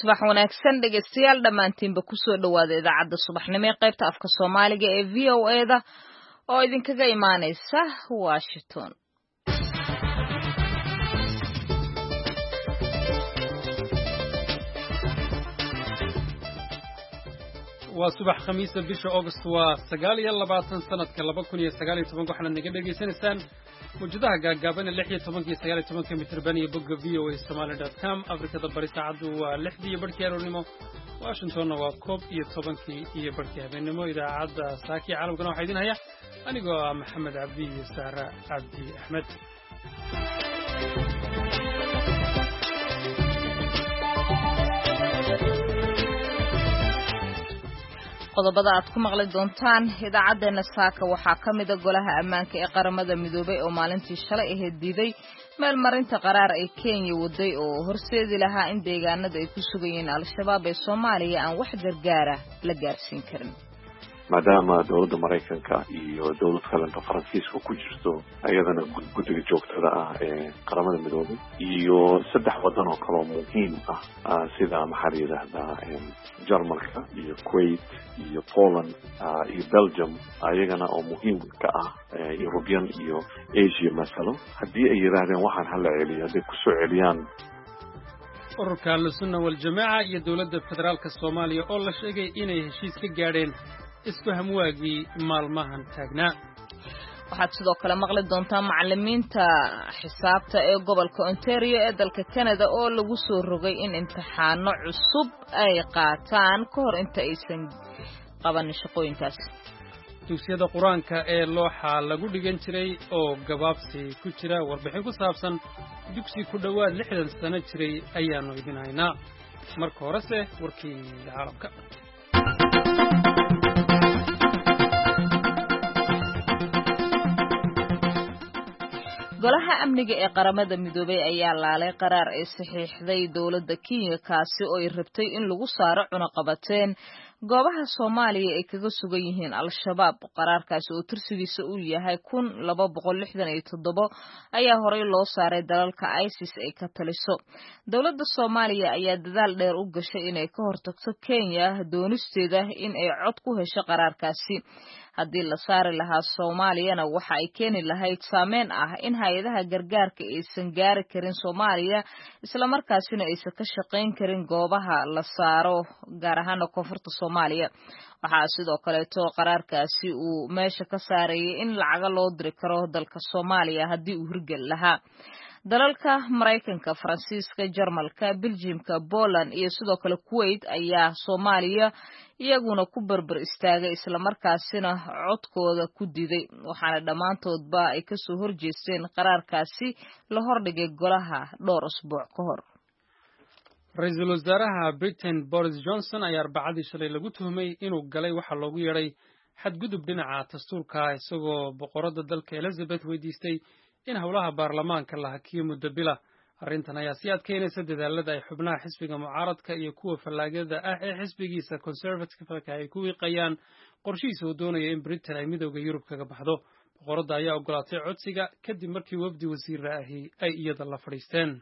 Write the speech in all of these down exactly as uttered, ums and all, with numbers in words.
subax wanaagsan dhegeystayaal dhammaantiinba ku soo dhawaada idaacadda subaxnimo ee qaybta afka Soomaaliga ee V O A da oo idinkaga imaaneysa Washington. waa subax khamiis bisha August waa sagaal iyo labaatan sanadka laba kun iyo sagaal iyo toban waxaad naga dhageysanaysaan mujadaha gaagaaban lix iyo toban iyo sagaal iyo toban mitir baan iyo bogga v o a somali dot com afrikada bari saacadu waa lixdii iyo barkii aroornimo Washingtonna waa koob iyo tobankii iyo barkii habeenimo idaacadda saaki caalamkana waxaa idin haya anigoo ah Maxamed Cabdi iyo Saara Cabdi Axmed qodobada aad ku maqli doontaan idaacadeena saaka waxaa ka mid ah golaha ammaanka ee qaramada midoobay oo maalintii shalay ahayd diiday meel marinta qaraar ay Kenya waday oo horseedi lahaa in deegaanada ay ku sugayeen al-shabaab ee Soomaaliya aan wax gargaar ah la gaarsiin karin maadaama dawladda Mareykanka iyo dawlad kalenta Faransiiska ku jirto ayadana guddiga joogtada ah ee qaramada midoobay iyo saddex wadan oo kale oo muhiim ah sida maxaa yiraahdaa Jarmalka iyo Kuwait iyo Poland iyo Belgium ayagana oo muhiim ka ah European iyo Asia masalo haddii ay yiraahdeen waxaan hal celiyo haday ku soo celiyaan ururka al-sunna wal jamaa iyo dawladda federaalka Soomaaliya oo la sheegay inay heshiis ka gaadheen isfaham waagii maalmahan taagnaa waxaad sidoo kale maqli doontaa macallimiinta xisaabta ee gobolka Ontario ee dalka Canada oo lagu soo rogay in imtixaano cusub ay qaataan ka hor inta aysan qaban shaqooyinkaas dugsiyada quraanka ee looxa lagu dhigan jiray oo gabaabsi ku jira warbixin ku saabsan dugsi ku dhawaad lixdan sano jiray ayaanu idin haynaa marka horese warkii caalamka golaha amniga ee qaramada midoobay ayaa laalay qaraar ay saxiixday dawladda Kenya kaasi oo ay rabtay in lagu saaro cunaqabateen goobaha Soomaaliya ay kaga sugan yihiin al-shabaab qaraarkaasi oo tirsigiisa uu yahay kun laba boqol lixdan iyo toddoba ayaa horey loo saaray dalalka ISIS ay ka taliso dawladda Soomaaliya ayaa dadaal dheer u gashay inay ka hortagto Kenya doonisteeda in ay cod ku hesho qaraarkaasi haddii la saari lahaa Soomaaliyana waxa ay keeni lahayd saameyn ah in hay'adaha gargaarka aysan gaari karin Soomaaliya isla markaasina aysan ka shaqayn karin goobaha la saaro gaar ahaan koonfurta Soomaaliya waxaa sidoo kale to qaraarkaasi uu meesha ka saarayay in lacag loo diri karo dalka Soomaaliya haddii uu hirgal lahaa dalalka Mareykanka Faransiiska Jarmalka Belgiumka Poland iyo sidoo kale Kuwait ayaa Soomaaliya iyaguna ku barbar istaagay isla markaasina codkooda ku diiday waxaana dhamaantoodba ay ka soo horjeesteen qaraarkaasi la hordhigay golaha dhowr usbuuc ka hor Ra'iisul Wasaaraha Britain Boris Johnson ayaa arbacadii shalay lagu tuhmay inuu galay waxa loogu yeeray xadgudub dhinaca dastuurka isagoo boqoradda dalka Elizabeth weydiistay in howlaha baarlamaanka la hakiyo muddo bila arrintan ayaa sii adkeynaysa dadaalada ay xubnaha xisbiga mucaaradka iyo kuwa fallaagada ah ee xisbigiisa conservative-ka ay ku wiiqayaan qorshihiisa uu doonaya in Britain ay midowga Yurub kaga baxdo boqoradda ayaa ogolaatay codsiga kadib markii wafdi wasiir ahi ay iyada la fadhiisteen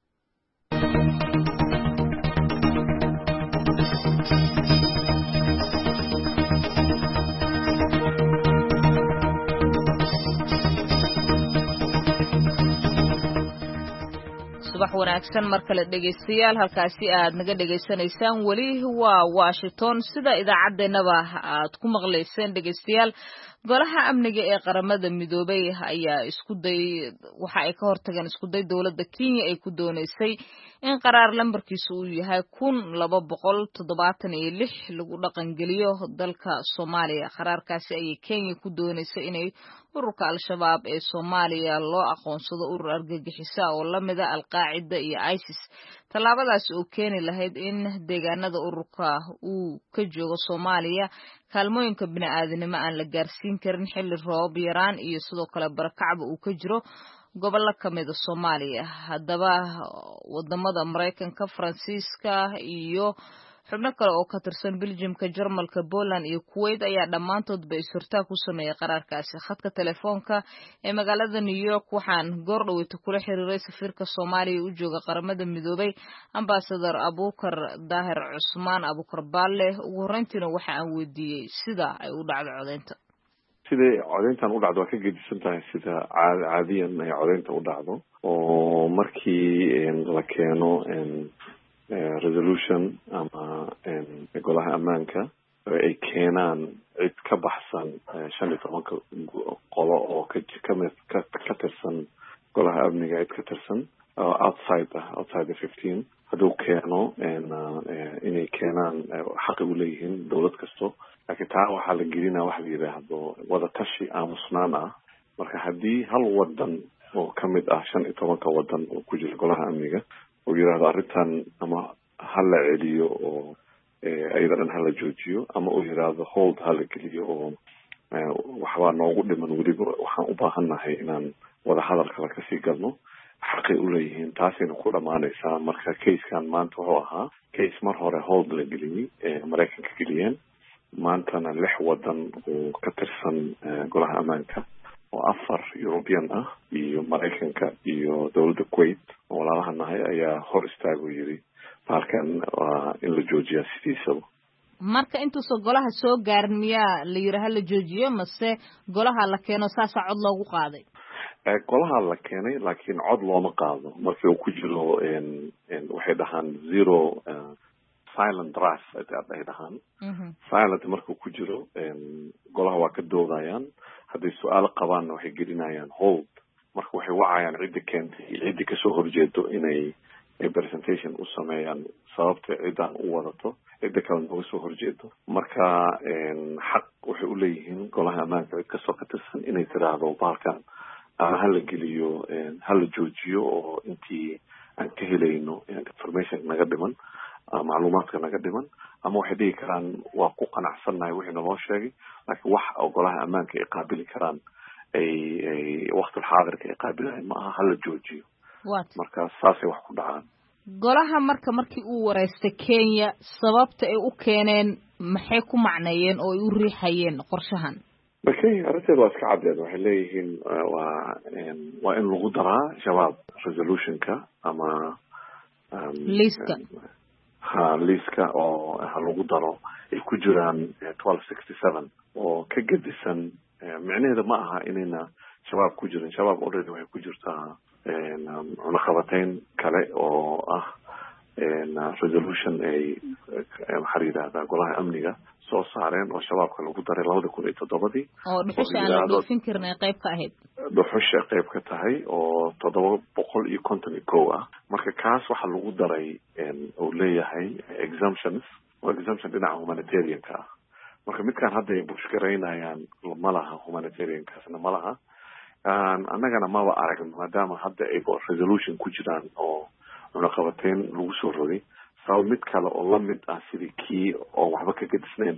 subax wanaagsan markale dhageystayaal halkaasi aad naga dhageysanaysaan wali waa Washington sida idaacadeennaba aad ku maqleyseen dhageystayaal golaha amniga ee qaramada midoobay ayaa isku day waxa ay ka hortageen isku day dawladda Kenya ay ku dooneysay in qaraar lambarkiisu uu yahay kun laba boqol toddobaatan iyo lix lagu dhaqan geliyo dalka Soomaaliya qaraarkaasi ay Kenya ku dooneysay inay ururka al-shabaab ee Soomaaliya loo aqoonsado urur argagixisa oo lamida al-Qaacida iyo ISIS talaabadaas oo keeni lahayd in deegaanada ururka uu ka joogo Soomaaliya kaalmooyinka bini'aadanimo aan la gaarsiin karin xilli roob yaraan iyo sidoo kale barakacba uu ka jiro gobolka kamida Soomaaliya haddaba wadamada Mareykanka Faransiiska iyo xubno kale oo ka tirsan Belgiumka, Jarmalka, Poland iyo Kuwait ayaa dhammaantoodba is-hortaag ku sameeyay qaraarkaasi. Khadka telefoonka ee magaalada New York waxaan goor dhaweyta kula xiriiray safiirka Soomaaliya u jooga qaramada midoobay Ambassador Abuukar Daahir Cusmaan Abuukar Baalle. Ugu horreyntiina waxa aan weydiiyey sida ay u dhacdo codeynta. siday codeyntan u dhacdo waa ka gedisan tahay sida caadiyan ay codeynta u dhacdo oo markii la keeno resolution ama golaha ammaanka ay keenaan cid ka baxsan shan iyo tobanka qolo oo ka tirsan golaha amniga cid ka tirsan outside outside the fifteen hadduu keeno inay keenaan xaqi u leeyihiin dowlad kasto laakiin taa waxaa la gelinaa waxa la yidhaahdo wada tashi aamusnaan ah marka haddii hal wadan oo ka mid ah shan iyo tobanka wadan oo ku jira golaha amniga uu yidhaahdo arrintan ama hala celiyo oo ayada dhan hala joojiyo ama uu yidhaahdo hold hala geliyo oo waxbaa noogu dhiman weliba waxaan u baahannahay inaan wada hadal kale kasii galno xaqay u leeyihiin taasayna ku dhammaanaysaa marka casekan maanta wuxuu ahaa case mar hore hold la geliyey ee maraykanka geliyeen maantana lix wadan oo ka tirsan golaha ammaanka oo afar European ah iyo Maraykanka iyo dowladda Kuwait oo walaalaha nahay ayaa hor istaago yiri halkan waa in la joojiyo sidiisaba marka intuusan golaha soo gaarin miyaa la yiraahdo la joojiyo mase golaha la keeno saasa cod loogu qaaday golaha la keenay laakiin cod looma qaado markii uu ku jiro waxay dhahaan zero silent draft ay dhahaan silent markuu ku jiro golaha waa ka doodayaan hadday su-aalo qabaanna waxay gelinayaan hold marka waxay wacayaan cidda keentay cidda kasoo horjeedo inay presentation u sameeyaan sababta ciddaan u wadato cidda kale nooga soo horjeedo marka xaq waxay u leeyihiin golaha ammaanka cid kastoo ka tirsan inay tiraahdo baalkan ama hala geliyo hala joojiyo oo intii aan ka helayno information naga dhiman macluumaadka naga dhiman ama waxay dhihi karaan waa ku qanacsannahay wixii naloo sheegay laakiin wax golaha ammaanka ay qaabili karaan ay ay waqtil xaadirka ay qaabilayan ma aha hala joojiyo marka saasay wax ku dhacaan golaha marka markii uu wareystay Kenya sababta ay u keeneen maxay ku macneeyeen oo ay u riixayeen qorshahan markay arrinteeda waa iska caddeed waxay leeyihiin waa waa in lagu daraa shabaab resolutionka ama liiska ha liiska oo ha lagu daro ay ku jiraan twelve sixty seven oo ka gedisan micnaheeda ma aha inayna shabaab ku jirin shabaab already waxay ku jirtaa cunaqabatayn kale oo ah resolution ay maxaa la yidhahdaa golaha amniga soo saareen oo shabaabka lagu daray labada kun iyo toddobadii oo dhuxusha aan la dhoofin karin ay qayb ka ahayd dhuxusha qayb ka tahay oo toddoba boqol iyo konton iyo kow ah marka kaas waxaa lagu daray uu leeyahay exemptions oo exemption dhinaca humanitarianka ah marka midkaan hadda ay bushgaraynayaan ma laha humanitariankaasna ma laha annagana maba aragno maadaama hadda ay resolution ku jiraan oo cunaqabateyn lagu soo rogay sabab mid kale oo lamid ah sidii kii oo waxba ka gadisnayn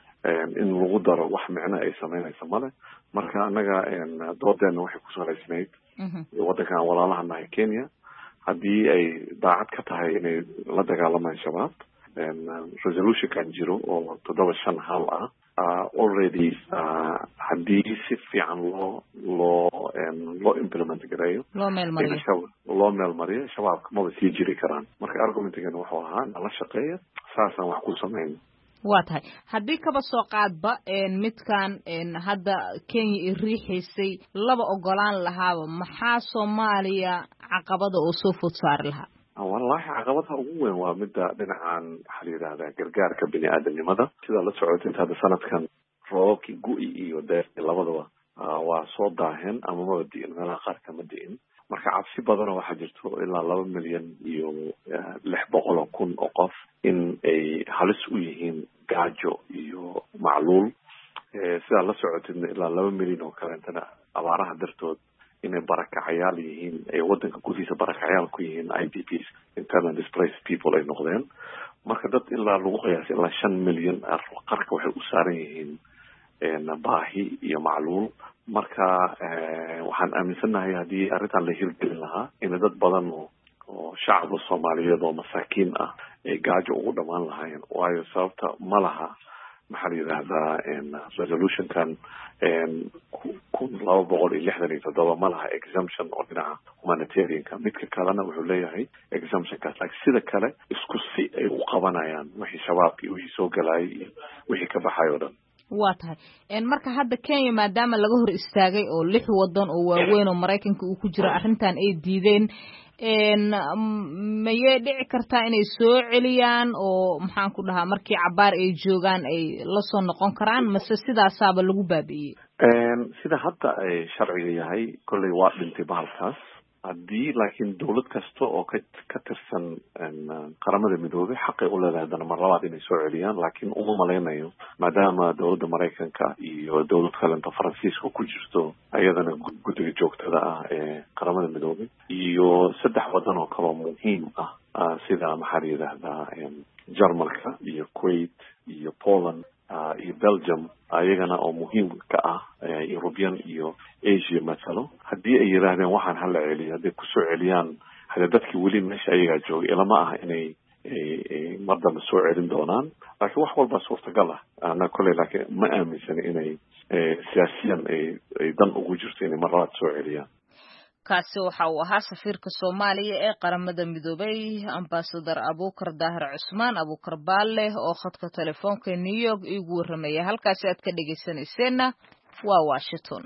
in lagu daro wax micno ay samaynaysa male marka annaga doodeena waxay ku salaysnayd waddankan walaalaha nahay Kenya haddii ay daacad ka tahay inay la dagaalamaan shabaab resolutionkan jiro oo toddoba shan hal ah already haddii si fiican loo loo loo implement gareeyo loo meel mariyo loo meel mariyo shabaabka maba sii jiri karaan marka argumentigan wuxuu ahaa nala shaqeeya saasaan wax ku sameyn waa tahay haddii kaba soo qaadba midkan hadda Kenya ay riixaysay laba ogolaan lahaaba maxaa Soomaaliya caqabada oo soo food saari lahaa wallahi caqabadaha ugu weyn waa midda dhinacan waxaa la yidhahdaa gargaarka bini-aadanimada sidaa la socotay hadda sanadkan roobabkii gu-i iyo deerkii labadaba waa soo daaheen ama maba di'in meelaha qaar kama di'in marka cabsi badanoo waxaa jirto ilaa laba milyan iyo lix boqol oo kun oo qof in ay halis u yihiin gaajo iyo macluul sidaa la socotidna ilaa laba milyan oo kaleentana abaaraha dartood inay barakacayaal yihiin ay waddanka gudihiisa barakacayaal ku yihiin I D Ps internal displaced people ay noqdeen marka dad ilaa lagu qiyaasay ilaa shan milyan qarka waxay u saaran yihiin baahi iyo macluul marka waxaan aaminsannahay haddii arrintan la hirgelin lahaa in dad badan oo shacabka Soomaaliyeed oo masaakiin ah ay gaajo ugu dhamaan lahaayeen. waayo sababta ma laha maxaa la yidhaahdaa resolutionkan kun laba boqol iyo lixdan iyo toddoba ma laha exemption oo dhinaca humanitarianka. midka kalena wuxuu leeyahay exemptionkaas, laakiin sida kale isku si ay u qabanayaan wixii shabaabkii wixii soo galayay iyo wixii ka baxay oo dhan. waa tahay marka hadda Kenya maadaama laga hor istaagay oo lix wadan oo waaweyn oo Mareykanka uu ku jiro arrintan ay diideen een mayay dhici kartaa inay soo celiyaan oo maxaan ku dhahaa markii cabaar ay joogaan ay la soo noqon karaan mase sidaasaaba lagu baabi'iyay? een sida hadda ay sharciga yahay kulli waa dhintay bahalkaas. haddii laakiin dawlad kasta oo ka ka tirsan qaramada midoobay xaqay u leedahay haddana mar labaad inay soo celiyaan, laakiin uma malaynayo maadaama dawladda Mareykanka iyo dawlad kalenta Faransiiska ku jirto ayadana guddiga joogtada ah ee qaramada midoobay iyo saddex wadan oo kale muhiim ah sida maxaa la yidhaahdaa Jarmalka iyo Kuwait iyo Poland iyo Belgium ayagana oo muhiim ka ah European iyo Asia masalo. haddii ay yiraahdeen waxaan hala celiyo hadday kusoo celiyaan hada dadkii weli meesha ayagaa joogay ilama ah inay mar dambe soo celin doonaan, laakiin wax walba suurtagal ah. ana koley laakiin ma aaminsana inay siyaasiyan ay dan ugu jirto inay mar labaad soo celiyaan. kaasi waxa uu ahaa safiirka Soomaaliya ee qaramada midoobay ambassador Abuukar Daahir Cusmaan Abuukar Baalle oo khadka telefoonka New York igu warramaya. halkaas aad ka dhageysanayseena waa Washington.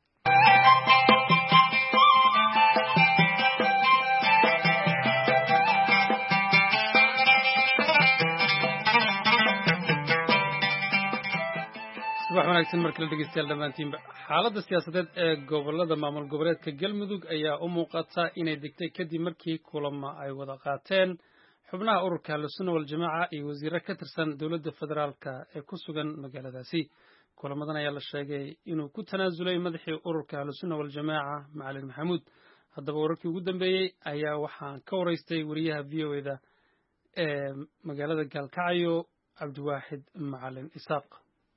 wax wanaagsan marka la dhageystayaal dhamaantiinba. xaaladda siyaasadeed ee gobolada maamul goboleedka Galmudug ayaa u muuqata inay degtay kadib markii kulamo ay wada qaateen xubnaha ururka Ahlusunna wal Jamaaca iyo wasiirro ka tirsan dowladda federaalka ee ku sugan magaaladaasi. kulamadan ayaa la sheegay inuu ku tanaasulay madaxii ururka Ahlusunna wal Jamaaca Macalin Maxamuud. haddaba wararkii ugu dambeeyey ayaa waxaan ka waraystay wariyaha V O A da ee magaalada Gaalkacyo Cabdiwaaxid Macalin Isaaq.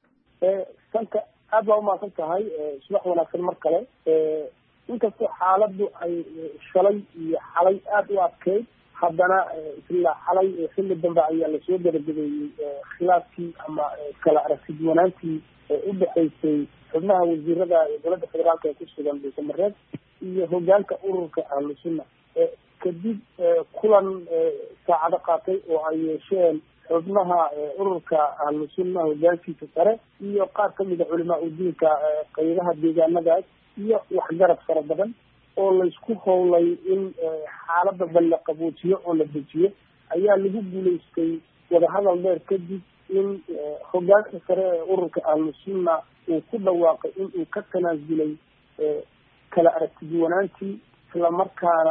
sanka aad baa umaasan tahay subax wanaagsan mar kale. inkastoo xaaladdu ay shalay iyo xalay aada u adkeyd haddana ilaa xalay xilli dambe ayaa lasoo gabagabeeyey khilaafkii ama kala aragtiduwanaantii u dhexaysay xubnaha wasiirada dowladda federaalka ee ku sugan Dhuusamareeb iyo hogaanka ururka Ahlusunna. kadib kulan saacado qaatay oo ay yeesheen xubnaha ururka Ahlusunna hogaankiisa sare iyo qaar ka mid ah culimaa u diinka qaybaha deegaanadaas iyo waxgarad fara badan oo laysku howlay in xaaladda balle qaboojiyo oo la dejiyo ayaa lagu guulaystay wadahadal dheer kadib in hogaanka sare ee ururka Ahlusunna uu ku dhawaaqay in uu ka tanaasulay kala aragtiduwanaantii isla markaana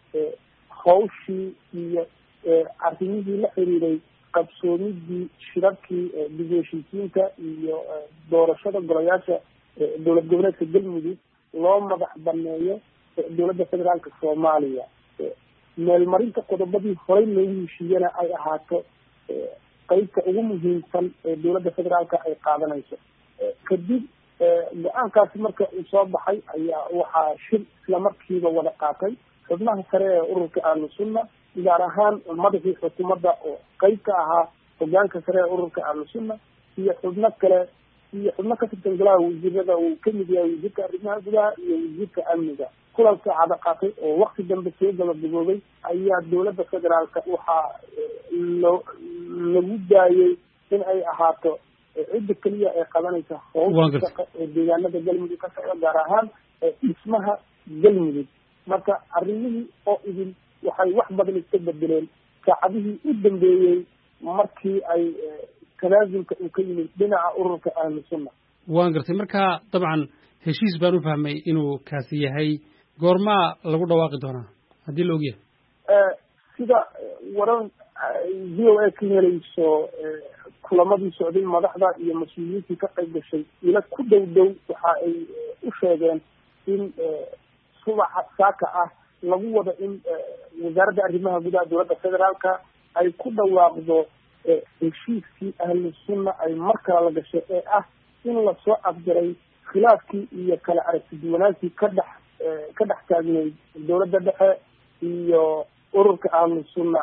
hawshii iyo arrimihii la xiriiray qabsoomidii shirarkii dib u heshiisiinta iyo doorashada golayaasha dowlad goboleedka Galmudug loo madax baneeyo dowladda federaalka Soomaaliya. meelmarinta qodobadii horey loogu heshiiyana ay ahaato qaybta ugu muhiimsan ee dowladda federaalka ay qaadanayso. kadib go-aankaasi marka uu soo baxay ayaa waxaa shir isla markiiba wada qaatay xubnaha sare ee ururka Ahlusunna, gaar ahaan madaxii xukuumadda oo qayb ka ahaa hogaanka sare ee ururka Ahlusunna iyo xubno kale iyo xubno ka tirsan golaha wasiirada uu ka mid yahay wasiirka arrimaha gudaha iyo wasiirka amniga. kulan saacado qaatay oo waqti dambe soo gabagaboobay ayaa dowladda federaalka waxaa loo lagu daayay in ay ahaato cidda keliya ee qabanaysa howsha ee deegaanada Galmudug ka socda, gaar ahaan dhismaha Galmudug. marka arrimihii oo idin waxay wax badan iska bedeleen saacadihii u dambeeyey markii ay tanaasulka uu ka yimid dhinaca ururka Ahlusunna. waan gartay. marka dabcan heshiis baan u fahmay inuu kaasi yahay. goormaa lagu dhawaaqi doonaa haddii la ogyahay? sida warar V O A ka helayso kulamadii socday madaxda iyo mas-uuliyiintii ka qayb gashay ila ku dhow dhow waxa ay u sheegeen in subaxa saaka ah lagu wada in wasaaradda arrimaha gudaha dowladda federaalka ay ku dhawaaqdo heshiiskii Ahlusunna ay mar kale la gashay ee ah in lasoo afjaray khilaafkii iyo kala aragtiduwanaantii ka dhex ka dhex taagneyd dowladda dhexe iyo ururka Ahlusunna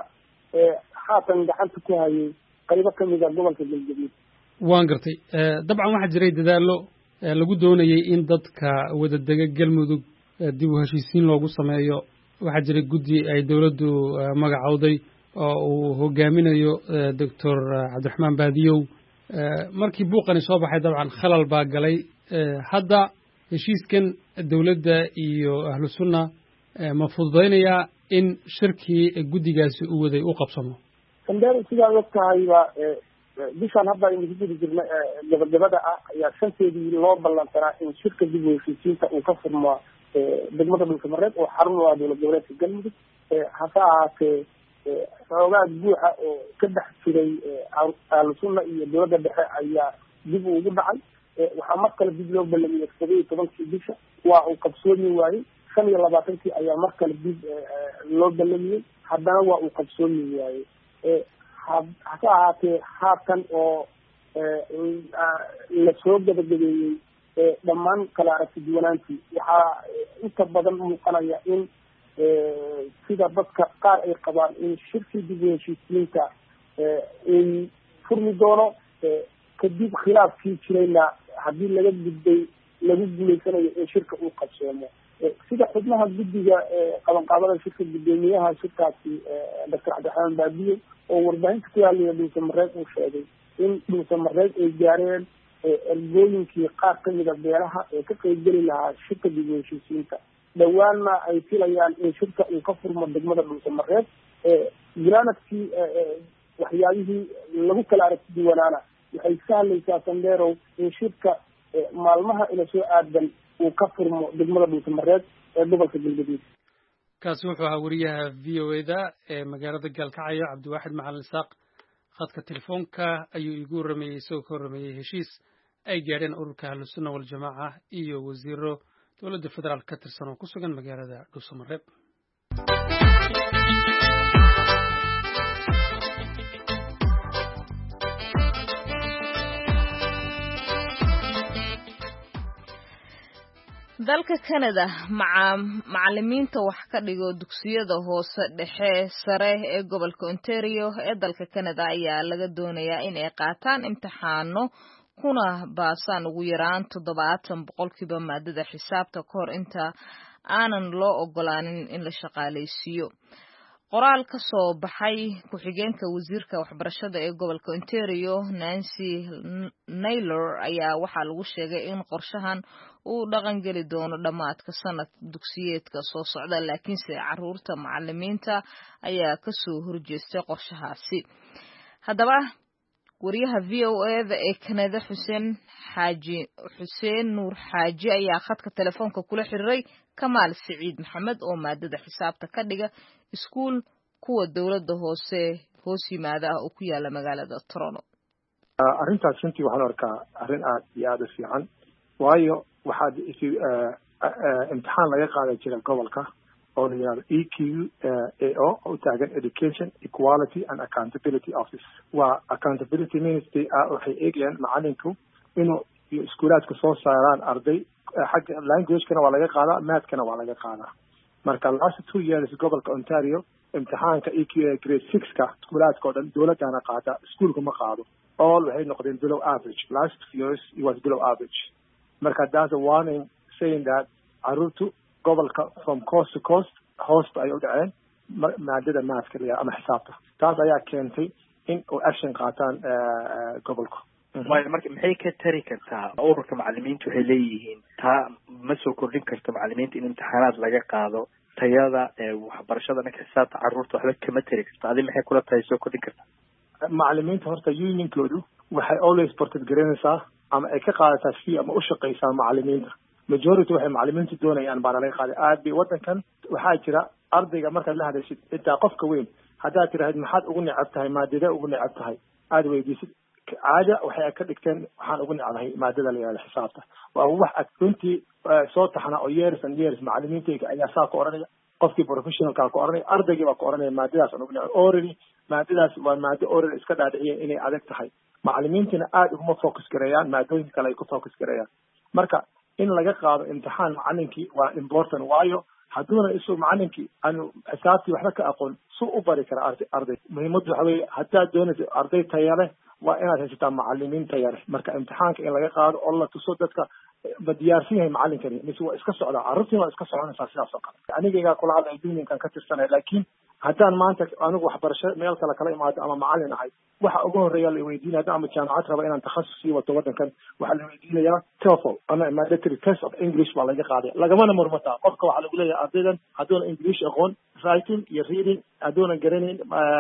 haatan gacanta ku hayay qaybo ka mid a gobolka galgaduud. waan gartay dabcan waxaa jiray dadaallo lagu doonayay in dadka wadadega galmudug dib u heshiisiin loogu sameeyo. waxaa jiray guddi ay dowladdu magacowday oo uu hogaaminayo doctor cabdiraxmaan baadiyow. markii buuqani soo baxay dabcan khalal baa galay. hadda heshiiskan dowladda iyo ahlu sunna ma fududaynayaa in shirkii guddigaasi u waday u qabsamo? sandero sidaad og tahayba bishaan hadda aynu ku gudi jirna gabagabada ah ayaa shanteedii loo ballansanaa in shirka dib u heshiisiinta uu ka furmo degmada dhulkamareed oo xarun u ah dowlad goboleedka galmudug. hase ahaatee xoogaa guuxa oo ka dhex jiray ahlu sunna iyo dowladda dhexe ayaa dib ugu dhacay. waxaa mar kale dib loo ballamiyey todoba iyo tobankii bisha waa uu qabsoomi waayey. shan iyo labaatankii ayaa mar kale dib loo ballamiyey haddana waa uu qabsoomi waayey. hase ahaatee haatan oo lasoo gabagabeeyey dhammaan kala aragti duwanaantii waxaa inta badan muuqanaya in sida dadka qaar ay qabaan in shirkii dib u heshiisiinta uu furmi doono kadib khilaafkii jirayna haddii laga gudbay lagu guulaysanayo in shirka uu qabsoomo. sida xubnaha guddiga qabanqaabada shirka guddoomiyaha shirkaasi doctor cabdiraxmaan baadiyo oo warbaahinta ku hadlaya dhuusamareed uu sheegay in dhuusamareed ay gaareen ergooyinkii qaar ka mida beelaha ee ka qaybgeli lahaa shirka dib u heshiisiinta. dhowaanna ay filayaan in shirka uu ka furmo degmada dhuusamareed. granadkii waxyaabihii lagu kala aragti duwanaana waxay sahlaysaa sandeerow in shirka maalmaha ila soo aadan uu ka furmo degmada dhuusamareed ee gobolka galgaduud. kaasi wuxuu ahaa wariyaha v o eda ee magaalada gaalkacyo cabdiwaaxid macalin isaaq. khadka telefoonka ayuu igu warrameeyey isagoo ka warrameeyey heshiis ay gaadheen ururka ahlusunna waljamaaca iyo wasiiro dowladda federaal ka tirsan oo ku sugan magaalada dhuusamareeb. dalka Canada macallimiinta wax ka dhigo dugsiyada hoose dhexe sare ee gobolka Ontario ee dalka Canada ayaa laga doonayaa in ay qaataan imtixaano kuna baasaan ugu yaraan toddobaatan boqolkiiba maadada xisaabta ka hor inta aanan loo ogolaanin in la shaqaaleysiiyo. qoraal ka soo baxay ku-xigeenka wasiirka waxbarashada ee gobolka Ontario Nancy Naylor ayaa waxaa lagu sheegay in qorshahan uu dhaqan geli doono dhamaadka sanad dugsiyeedka soo socda, laakiinse caruurta macallimiinta ayaa ka soo horjeestay qorshahaasi. haddaba wariyaha V O A da ee Canada Xuseen Xaaji Xuseen Nuur Xaaji ayaa khadka telefoonka kula xiriiray Kamaal Siciid Maxamed oo maadada xisaabta ka dhiga iskuul kuwa dawladda hoose hoos yimaada ah oo ku yaala magaalada Toronto. arrintaas runtii waxaan arkaa arrin aad iyo aad u fiican, waayo waxaad imtixaan laga qaadan jiray gobolka oo la yidhahdo E Q A O oo taagan Education Equality and Accountability Office. waa accountability ministry ah waxay eegayaan macalinku inuu iyo iskuulaadku soo saaraan arday xagga languagekana waa laga qaadaa, mathkana waa laga qaadaa. marka last two years gobolka Ontario imtixaanka E Q A grade six-ka iskuulaadka oo dhan dowladana qaada, iskuulku ma qaado. all waxay noqdeen below average. last few years it was below average. marka that's a warning saying that caruurtu gobolka from coast to coast hoosta ay u dhaceen maadada mathka ama xisaabta. taas ayaa keentay in uu action qaataan gobolka. waayo marka maxay ka tari kartaa ururka macallimiintu waxay leeyihiin taa ma soo kordhin karto macallimiinta in imtixaanaad laga qaado tayada waxbarashada dhanka xisaabta caruurta waxba kama tari karto. adi maxay kula tahay soo kordhin kartaa? macallimiinta horta unionkoodu waxay always portad garanaysaa ama ay ka qaadataa fee ama u shaqaysaa macallimiinta. majority waxay macallimiintu doonayaan baana laga qaaday. aad bay waddankan waxaa jira ardayga markaad la hadashid intaa qofka weyn haddaad tiraahid maxaad ugu necab tahay maadada ugu necab tahay aad weydiisid caada waxay ka dhigteen waxaan ugu necbahay maadada la yidhahdo xisaabta. waa wax runtii soo taxna oo years and years macallimiintayga ayaa saa ku oranaya, qofkii professionalka ku oranaya, ardaygii baa ku oranaya maadadaas aan ugu necbay. already maadadaas waa maado already iska dhaadhiciyeen inay adag tahay. macallimiintina aad uguma focus gareeyaan, maadooyinka kale ay ku focus gareeyaan. marka in laga qaado imtixaan macallinkii waa important, waayo hadduuna isu macallinkii aanu xisaabtii waxba ka aqoon suu u bari kara arday arday muhiimaddu waxa weeye haddaad doonayso arday taya leh waa inaad haysataa macalimiin taya leh marka imtixaanka in laga qaado oo la tuso dadka ma diyaarsan yahay macalinkani mise waa iska socdaa carruurtiin waa iska soconaysaa sidaas oo kale anigaygaa kula hadlay dunyankan ka tirsanaya laakiin haddaan maanta anigu waxbarasho meel kale kala imaado ama macalin ahay waxa ugu horreeya la weydiinaya haddaan ama jaamacad raba inaan takhasus sii wato waddankan waxaa la weydiinayaa TOEFL ama mandatory test of English baa laga qaaday lagamana murmataa qofka waxaa lagu leeyahay ardaydan hadduuna English aqoon writing iyo reading hadduunan garanayn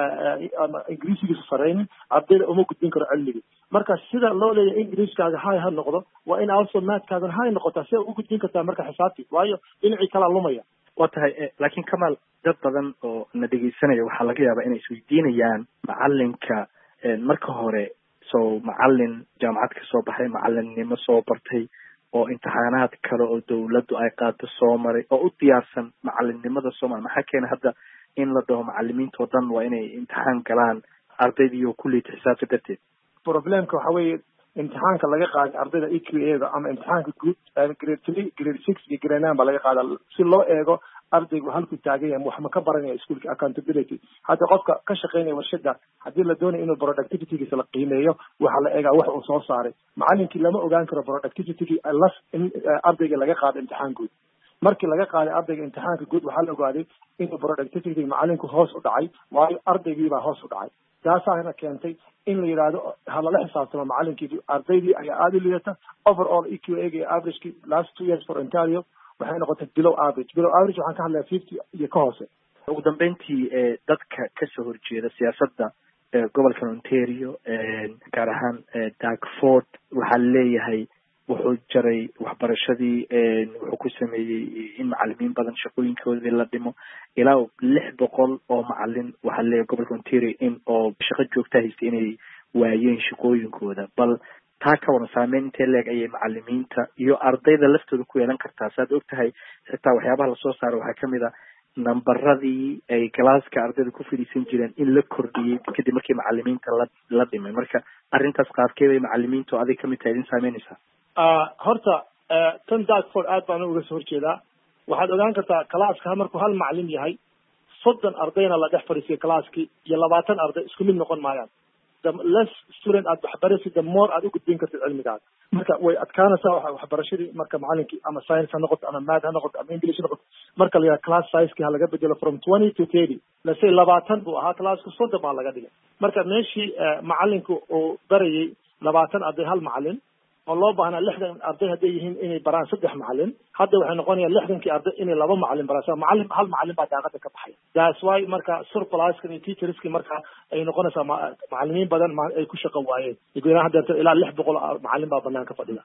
ama ingiriisigiisa saraynin ardayda uma gudbin karo cilmigii marka sida loo leeyahay ingiriiskaaga hay ha noqdo waa in also mathkaagan hay noqotaa si ugu gudbin kartaa marka xisaabtii waayo dhinacii kalaa lumaya waa tahay laakiin Kamal dad badan oo na dhegeysanaya waxaa laga yaabaa inay isweydiinayaan macalinka marka hore soo macalin jaamacad ka soo baxay macalinnimo soo bartay oo imtixaanaad kale oo dawladdu ay qaado soo maray oo u diyaarsan macalinnimada Soomaaliya maxaa keena hadda in la dhaho macalimiinta oo dhan waa inay imtixaan galaan ardaydiyo kulli xisaabta darteed problemka waxa weeye imtixaanka laga qaaday ardayda E Q A da ama imtixaanka guud grade three grade six iyo grade nine baa laga qaadaa si loo eego ardaygu halku taagan yahay wax ma ka baranaya iskuulka accountability hadda qofka ka shaqeynaya warshada haddii la doonayo inuu productivitygiisa la qiimeeyo waxaa la eegaa wax uu soo saaray macalinkii lama ogaan karo productivity las in ardayga laga qaado imtixaan guud markii laga qaaday ardayga imtixaanka guud waxaa la ogaaday inuu productivity macalinku hoos u dhacay waayo ardaygiibaa hoos u dhacay taasaana keentay in la yidhaahdo ha lala xisaabtamo macalinkii ardaydii ayaa aada u liidata overall E Q A ga averagekii last two years for Ontario waxay noqotay below average below average waxaan ka hadlayaa fifty iyo ka hoose ugu dambeyntii dadka kasoo horjeeda siyaasadda gobolka Ontario gaar ahaan Dartford waxaa leeyahay wuxuu jaray waxbarashadii wuxuu ku sameeyey in macalimiin badan shaqooyinkoodii la dhimo ilaa lix boqol oo macalin waxaa leeyahay gobolka Ontario in oo shaqo joogta haystay inay waayeen shaqooyinkooda bal taa ka waran saameyn intee leeg ayay macalimiinta iyo ardayda laftooda ku yeelan kartaa saad ogtahay xitaa waxyaabaha lasoo saaro waxaa kamid a nambaradii ay galaaska ardayda ku fadhiisan jireen in la kordhiyey kadib markii macalimiinta la la dhimay marka arrintaas qaabkee bay macalimiinta oo adig kamid tahay idin saameynaysaa horta tan Dartford aad baan uga soo horjeedaa waxaad ogaan kartaa calaaska markuu hal macalin yahay soddon ardayna la dhex fadhiisiyo calaaskii iyo labaatan arday isku mid noqon maayaan the less student aad waxbaraysid the more aad u gudbin kartid cilmigaaga marka way adkaanaysaa waxa waxbarashadii marka macalinkii ama science ha noqoto ama math ha noqoto ama english ha noqoto marka la yidhaha class sizekii ha laga bedelo from twenty to thirty let's say labaatan buu ahaa classka soddon baa laga dhigay marka meeshii macalinku uu barayay labaatan arday hal macalin oo loo baahnaa lixdan arday hadday yihiin inay baraan saddex macalin hadda waxay noqonayaan lixdankii arday inay laba macalin baraan macalin hal macalin baa daaqada ka baxaya that's why marka surpluskan iyo teacherskii marka ay noqonaysaa macalimiin badan ay ku shaqo waayeen iguina hadda ilaa lix boqol macalin baa banaan ka fadhida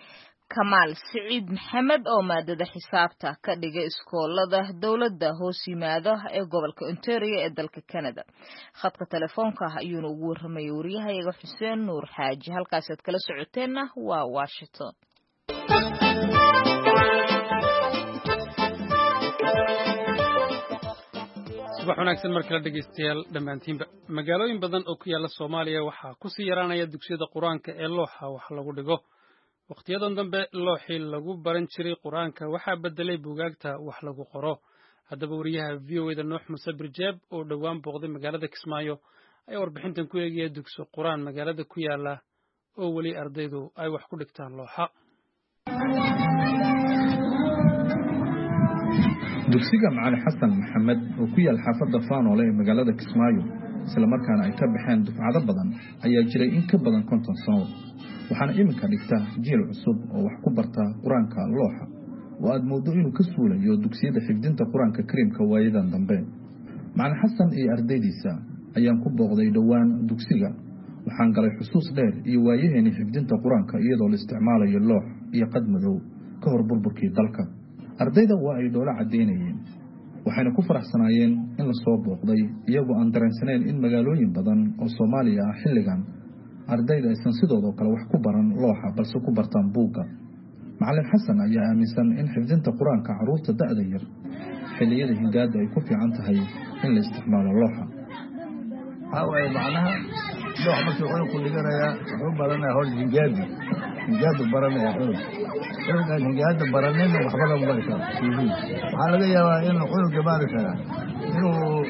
Kamal Saciid Maxamed oo maadada xisaabta ka dhigay iskoolada dawladda hoos yimaada ee gobolka Ontario ee dalka Canada khadka telefoonka ayuu ugu warramay wariyahayaga Xuseen Nuur Xaaji halkaas aad kala socoteena waa Washington subax wanaagsan marka la dhageystayaal dhammaantiinba magaalooyin badan oo ku yaala Soomaaliya waxaa ku sii yaraanaya dugsiyada Quraanka ee looxa wax lagu dhigo waqtiyadan dambe looxii lagu baran jiray quraanka waxaa bedelay buugaagta wax lagu qoro haddaba wariyaha V O A da Nuux Muuse Birjeeb oo dhowaan booqday magaalada Kismaayo ayaa warbixintan ku eegaya dugsi quraan magaalada ku yaala oo weli ardaydu ay wax ku dhigtaan looxa dugsiga Macalin Xasan Maxamed oo ku yaal xaafadda Faanoole ee magaalada Kismaayo isla markaana ay ka baxeen dufcado badan ayaa jiray in ka badan konton sano waxaana iminka dhigta jiil cusub oo wax ku barta quraanka looxa oo aad moodo inuu ka suulayo dugsiyada xifdinta quraanka kariimka waayadan dambe Macalin Xasan iyo ardaydiisa ayaan ku booqday dhowaan dugsiga waxaan galay xusuus dheer iyo waayaheeni xifdinta quraanka iyadoo la isticmaalayo loox iyo qad madow ka hor burburkii dalka ardayda waa ay dhoola cadeynayeen waxayna ku faraxsanaayeen in la soo booqday iyagoo aan dareensaneen in magaalooyin badan oo Soomaaliya ah xilligan ardayda aysan sidoo kale wax ku baran looxa balse ku bartaan buugga Macalin Xasan ayaa aaminsan in xifdinta quraanka caruurta da'da yar xilliyada hingaada ay ku fiican tahay in la isticmaalo looxa haway macnaha loox markii uu ku dhiganaya wuxuu baranaya hor hingaada hingaada baranaya xilliga hingaada baranayna waxba lagu bari karo waxaa laga yaabaa in xulga baari kara inuu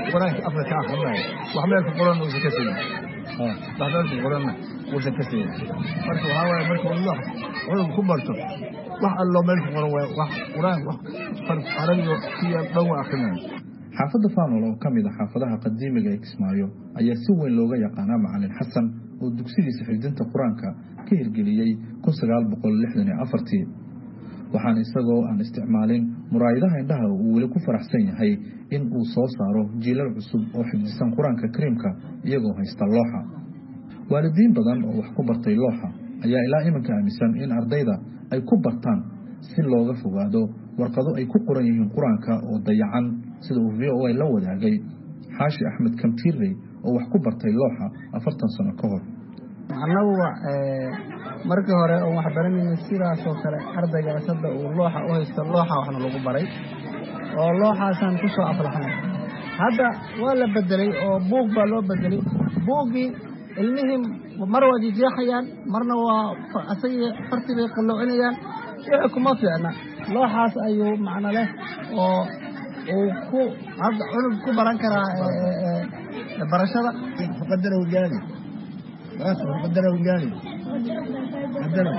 quraanka Afrika akhrinay wax meel ku qoran oo ka sii ah dadka qoranna oo ka sii marka waxa way marka wax oo ku barto wax allo meel ku qoran wax quraan wax farq arabiyo iyo dhaw akhrinay xaafadda Faanol oo kamid ah xaafadaha qadiimiga ee Kismaayo ayaa si weyn looga yaqaanaa Macallin Xasan oo dugsigiisa xifdinta Quraanka ka hirgeliyay kun sagaal boqol lixdan iyo afar waxaan isagoo aan isticmaalin muraayadaha indhaha uu weli ku faraxsan yahay in uu soo saaro jiilal cusub oo xifdisan Quraanka Kariimka iyagoo haysta looxa waalidiin badan oo wax ku bartay looxa ayaa ilaa iminka aaminsan in ardayda ay ku bartaan si looga fogaado warqado ay ku qoran yihiin Quraanka oo dayacan sida uu V O A la wadaagay Xaashi Axmed Kamtiirey oo wax ku bartay looxa afartan sano ka hor anagu markii hore oo wax baranayay sidaas oo kale ardayga sadda uu looxa u haysto looxa waxna lagu baray oo looxaasan ku soo aflaxnay hadda waa la bedelay oo buug baa loo bedelay buugi ilmihim mar waa jeexayaan marna waa asay fartiga qaloocinayaan wixii kuma fiicna looxaas ayuu macna leh oo uu ku hadda cunug ku baran karaa barashada qadar uu gaari بس قدروا الجاني قدروا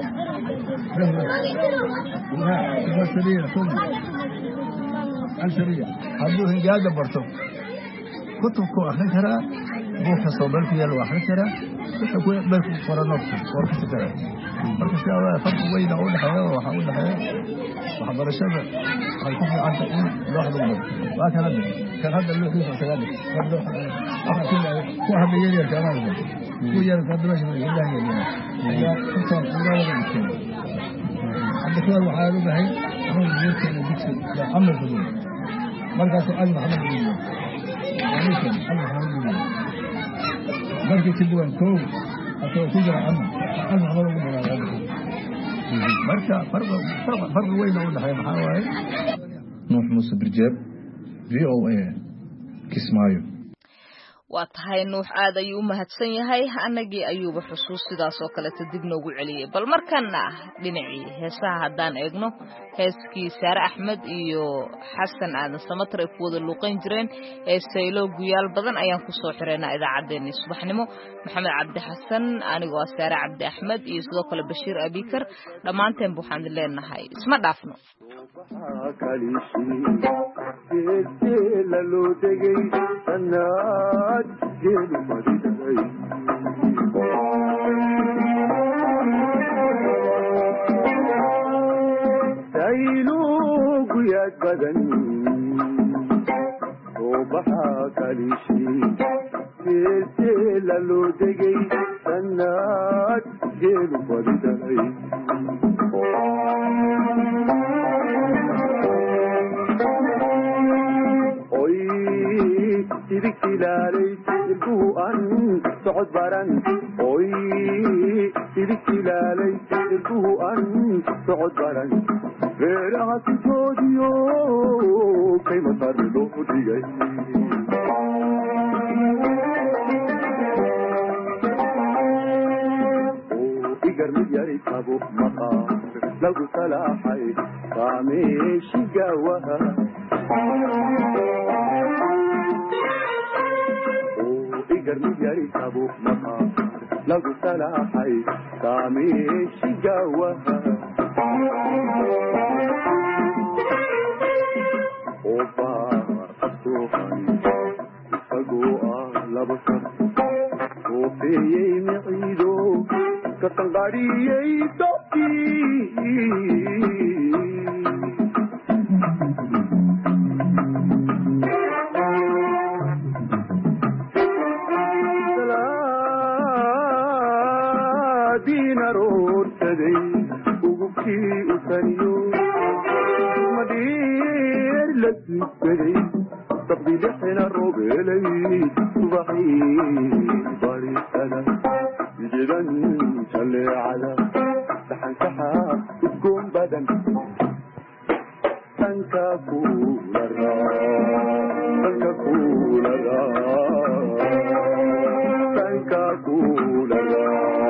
لا لا سريع ثم السريع هذول هنجاده برتو كتب كو اخرتها بوك صوبل في الواحد ترى كتب بالك فرنوك ورك ترى marka si aad farq weyn oo dhaxeeyo waxa uu dhaxeeyo waxa barashada ay ku fiican tahay loo hadlo waa kala mid kan hadda loo xiiso tagada hadda waxa kale ku hadda yar yar kama aha ku yar hadda ma jiro ilaa yar ya kusoo ilaa yar hadda kale waxa uu dhahay inuu jeesto digsi amr fudud markaas aan maxamed bin aniga aan maxamed markii tibuan ko atoo ku jira amr aan maxamed bin marka farq farq farq weyn oo dhaxay maxaa waaye Nuux Muuse Birjeeb V O A Kismaayo waa tahay Nuux aad ayuu u mahadsan yahay anagii ayuuba xusuus sidaas oo kale dib noogu celiyay bal markana dhinacii heesaha hadaan eegno heeskii Saare Axmed iyo Xasan Aadan Samatar ay ku wada luuqan jireen ee saylo guyaal badan ayaan ku soo xireynaa idaacadeena subaxnimo Maxamed Cabdi Xasan anigoo ah Saare Cabdi Axmed iyo sidoo kale Bashiir Abikar dhamaanteen waxaan leenahay isma dhaafno saylugu yaad badan oo baxaa kaliishii geelteela loo degay sannaad geelu badidanay oy sidig ilaalay ilbuhu an socod baran oy sidig ilaalay ilbuhu an socod baran beeraha sijoodiyo kayma sardo dhigay igar mid yari tabo maqaa lagu salaaxay kaameeshi gaawaha igar mid yari tabo maqaa lagu salaaxay kaameeshi gaawaha obaar qabsoohan isagoo ah laba sar oofeeyey miciido ka tanqadhiyey dobkii salaadiina roorsaday ugubkii u taniyo madhiir la duugsaday sabdilixina roobelay subaxii barisada jidan jaleecada saxansaxa udgoon badan sanka kuulara sanka kuulara sanka kuulara